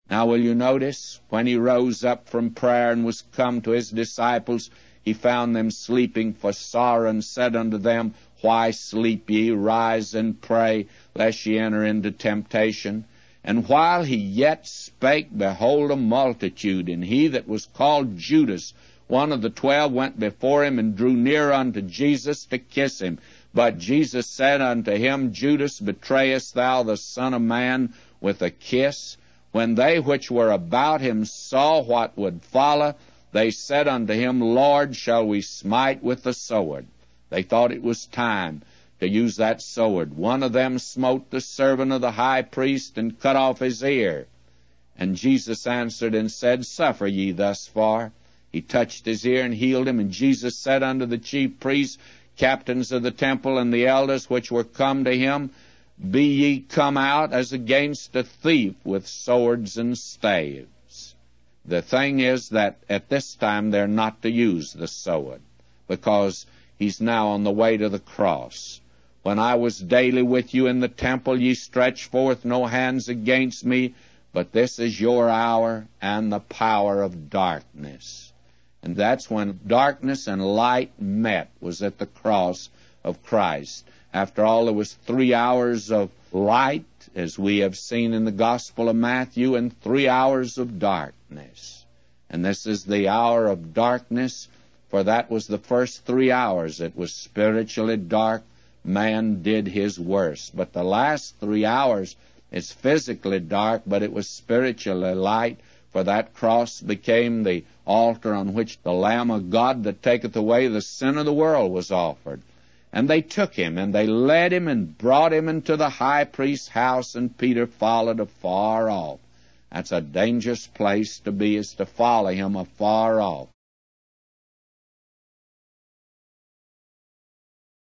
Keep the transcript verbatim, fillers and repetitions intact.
Now will you notice, when he rose up from prayer and was come to his disciples, he found them sleeping for sorrow, and said unto them, Why sleep ye? Rise and pray, lest ye enter into temptation. And while he yet spake, behold, a multitude, and he that was called Judas, one of the twelve, went before him, and drew near unto Jesus to kiss him. But Jesus said unto him, Judas, betrayest thou the Son of Man with a kiss? When they which were about him saw what would follow, they said unto him, Lord, shall we smite with the sword? They thought it was time to use that sword. One of them smote the servant of the high priest, and cut off his ear. And Jesus answered and said, Suffer ye thus far. He touched his ear and healed him. And Jesus said unto the chief priests, captains of the temple, and the elders which were come to him, Be ye come out as against a thief with swords and staves. The thing is that at this time they're not to use the sword, because he's now on the way to the cross. When I was daily with you in the temple, ye stretched forth no hands against me, but this is your hour and the power of darkness. And that's when darkness and light met, was at the cross of Christ. After all, there was three hours of light, as we have seen in the Gospel of Matthew, and three hours of darkness. And this is the hour of darkness, for that was the first three hours. It was spiritually dark. Man did his worst. But the last three hours is physically dark, but it was spiritually light, for that cross became the altar on which the Lamb of God that taketh away the sin of the world was offered. And they took him, and they led him, and brought him into the high priest's house, and Peter followed afar off. That's a dangerous place to be, is to follow him afar off.